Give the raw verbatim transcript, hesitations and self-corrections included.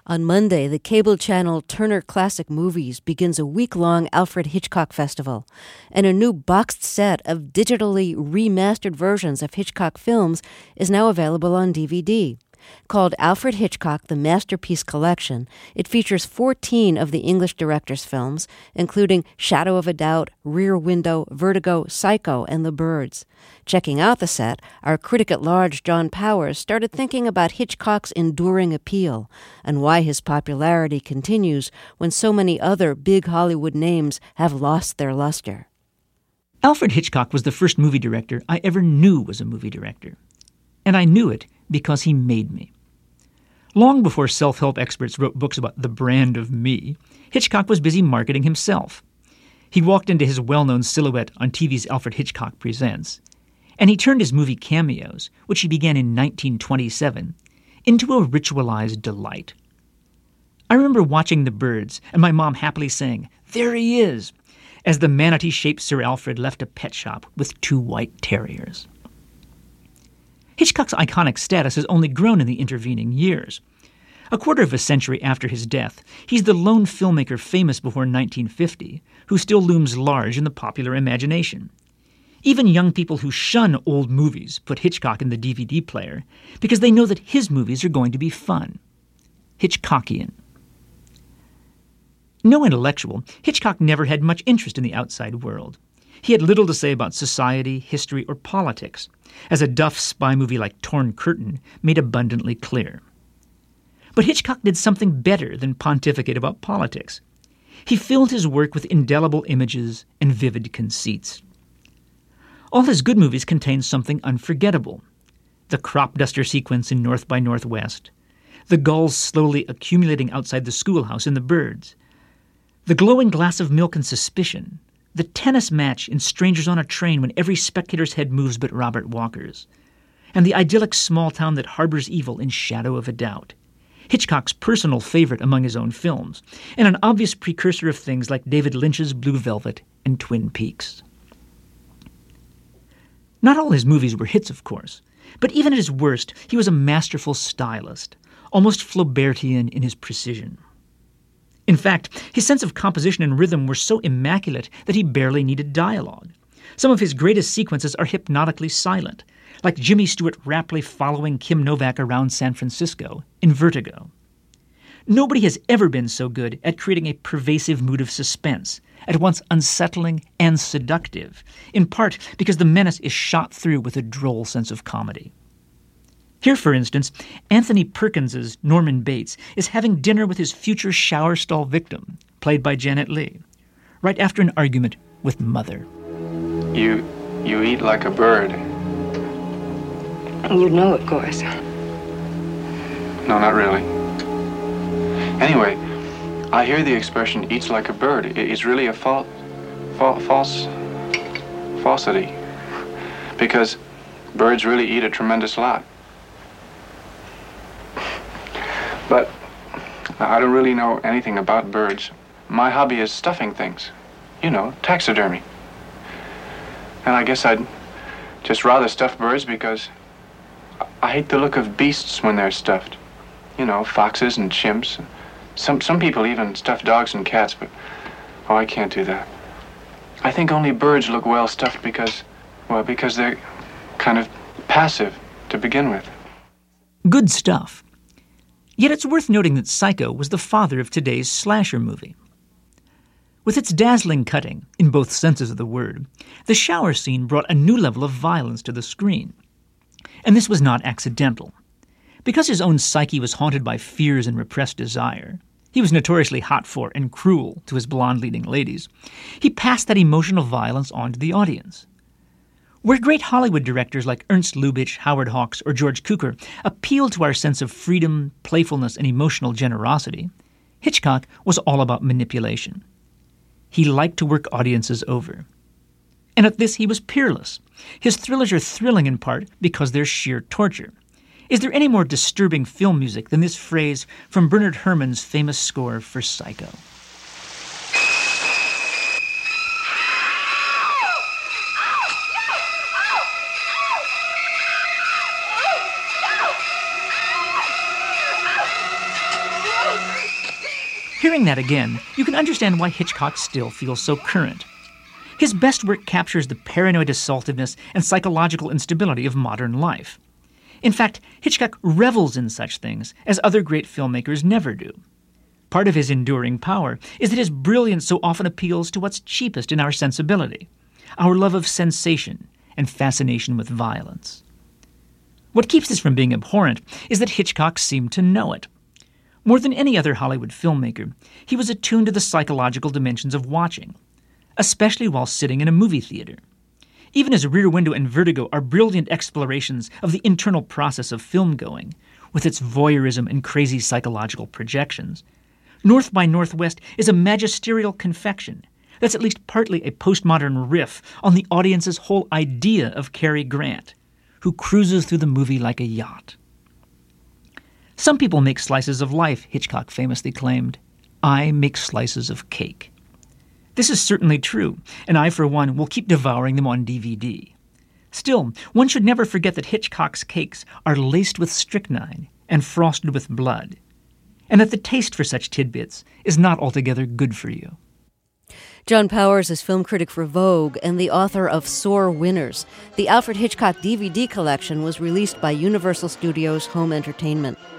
On Monday, the cable channel Turner Classic Movies begins a week-long Alfred Hitchcock Festival, and a new boxed set of digitally remastered versions of Hitchcock films is now available on D V D. Called Alfred Hitchcock: The Masterpiece Collection, it features fourteen of the English director's films, including Shadow of a Doubt, Rear Window, Vertigo, Psycho, and The Birds. Checking out the set, our critic at large, John Powers, started thinking about Hitchcock's enduring appeal and why his popularity continues when so many other big Hollywood names have lost their luster. Alfred Hitchcock was the first movie director I ever knew was a movie director. And I knew it because he made me. Long before self-help experts wrote books about the brand of me, Hitchcock was busy marketing himself. He walked into his well-known silhouette on T V's Alfred Hitchcock Presents, and he turned his movie cameos, which he began in nineteen twenty-seven, into a ritualized delight. I remember watching The Birds and my mom happily saying, "There he is," as the manatee-shaped Sir Alfred left a pet shop with two white terriers. Hitchcock's iconic status has only grown in the intervening years. A quarter of a century after his death, he's the lone filmmaker famous before nineteen fifty who still looms large in the popular imagination. Even young people who shun old movies put Hitchcock in the D V D player because they know that his movies are going to be fun. Hitchcockian. No intellectual, Hitchcock never had much interest in the outside world. He had little to say about society, history, or politics, as a Duff spy movie like Torn Curtain made abundantly clear. But Hitchcock did something better than pontificate about politics. He filled his work with indelible images and vivid conceits. All his good movies contain something unforgettable. The crop duster sequence in North by Northwest, the gulls slowly accumulating outside the schoolhouse in The Birds, the glowing glass of milk in Suspicion, the tennis match in Strangers on a Train when every spectator's head moves but Robert Walker's, and the idyllic small town that harbors evil in Shadow of a Doubt. Hitchcock's personal favorite among his own films, and an obvious precursor of things like David Lynch's Blue Velvet and Twin Peaks. Not all his movies were hits, of course, but even at his worst, he was a masterful stylist, almost Flaubertian in his precision. In fact, his sense of composition and rhythm were so immaculate that he barely needed dialogue. Some of his greatest sequences are hypnotically silent, like Jimmy Stewart raptly following Kim Novak around San Francisco in Vertigo. Nobody has ever been so good at creating a pervasive mood of suspense, at once unsettling and seductive, in part because the menace is shot through with a droll sense of comedy. Here, for instance, Anthony Perkins's Norman Bates is having dinner with his future shower stall victim, played by Janet Leigh, right after an argument with Mother. You, you eat like a bird. You know, of course. No, not really. Anyway, I hear the expression "eats like a bird." It's really a false, fa- false, falsity, because birds really eat a tremendous lot. But I don't really know anything about birds. My hobby is stuffing things. You know, taxidermy. And I guess I'd just rather stuff birds because I hate the look of beasts when they're stuffed. You know, foxes and chimps. Some some people even stuff dogs and cats, but oh, I can't do that. I think only birds look well stuffed because, well, because they're kind of passive to begin with. Good stuff. Yet it's worth noting that Psycho was the father of today's slasher movie. With its dazzling cutting, in both senses of the word, the shower scene brought a new level of violence to the screen. And this was not accidental. Because his own psyche was haunted by fears and repressed desire, he was notoriously hot for and cruel to his blonde leading ladies, he passed that emotional violence on to the audience. Where great Hollywood directors like Ernst Lubitsch, Howard Hawks, or George Cukor appealed to our sense of freedom, playfulness, and emotional generosity, Hitchcock was all about manipulation. He liked to work audiences over. And at this he was peerless. His thrillers are thrilling in part because they're sheer torture. Is there any more disturbing film music than this phrase from Bernard Herrmann's famous score for Psycho? Hearing that again, you can understand why Hitchcock still feels so current. His best work captures the paranoid assaultiveness and psychological instability of modern life. In fact, Hitchcock revels in such things, as other great filmmakers never do. Part of his enduring power is that his brilliance so often appeals to what's cheapest in our sensibility, our love of sensation and fascination with violence. What keeps this from being abhorrent is that Hitchcock seemed to know it. More than any other Hollywood filmmaker, he was attuned to the psychological dimensions of watching, especially while sitting in a movie theater. Even as Rear Window and Vertigo are brilliant explorations of the internal process of film-going, with its voyeurism and crazy psychological projections, North by Northwest is a magisterial confection that's at least partly a postmodern riff on the audience's whole idea of Cary Grant, who cruises through the movie like a yacht. Some people make slices of life, Hitchcock famously claimed. I make slices of cake. This is certainly true, and I, for one, will keep devouring them on D V D. Still, one should never forget that Hitchcock's cakes are laced with strychnine and frosted with blood, and that the taste for such tidbits is not altogether good for you. John Powers is film critic for Vogue and the author of Sore Winners. The Alfred Hitchcock D V D collection was released by Universal Studios Home Entertainment.